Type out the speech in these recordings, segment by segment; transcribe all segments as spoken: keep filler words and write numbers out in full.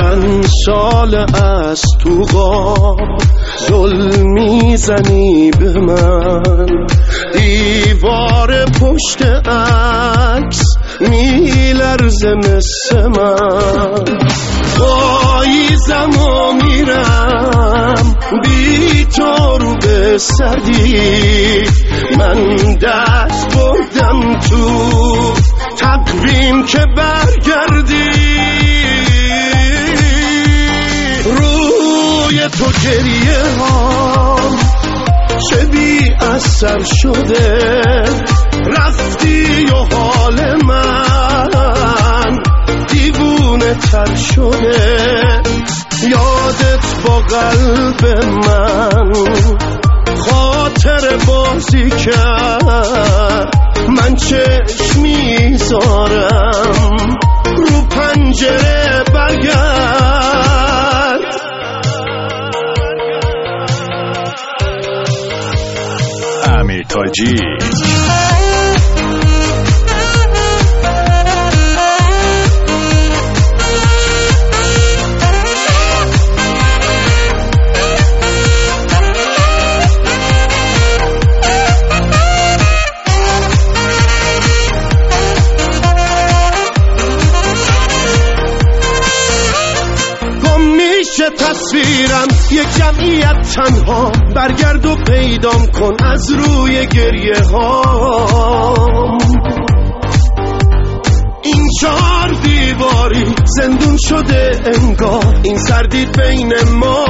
چند سال از تو غاب دل میزنی به من، دیوار پشت عکس میلرزه مثل من. پاییزم و میرم بی تو رو به سردی، من دست بردم تو تقویم که برگردی. روی تو گریه هام چه بی اثر شده، رفتی و حال من دیوونه تر شده. یادت با قلب من خاطر بازی کرد، من چشم میذارم رو پنجره برگرد. امیر تاجی تصویرم یک جمعیت تنها، برگرد و پیدام کن از روی گریه ها. این چار دیواری زندون شده انگار، این سردید بین ما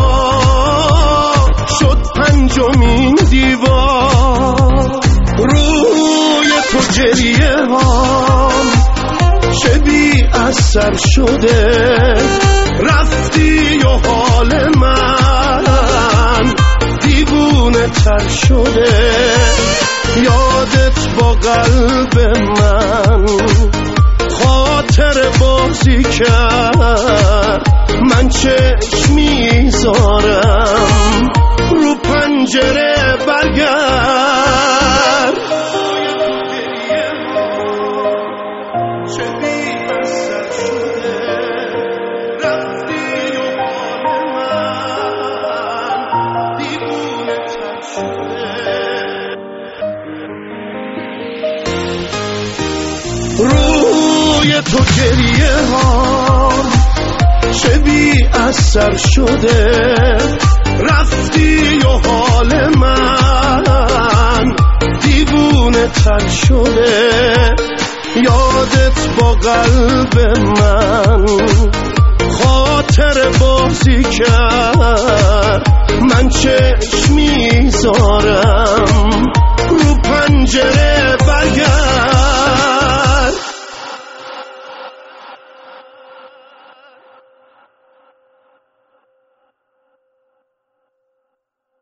شد پنجمین دیوار. روی تو گریه ها چه بی اثر شده، رفتی و حال من دیوونه تر شده. یادت با قلب من خاطر بازی کرد، من چشم میذارم رو پنجره برگرد. روی تو گریه ها چه بی اثر شده، رفتی و حال من دیوونه تر شده. یادت با قلب من خاطر بازی کرد، من چشم میذارم رو پنجره برگرد.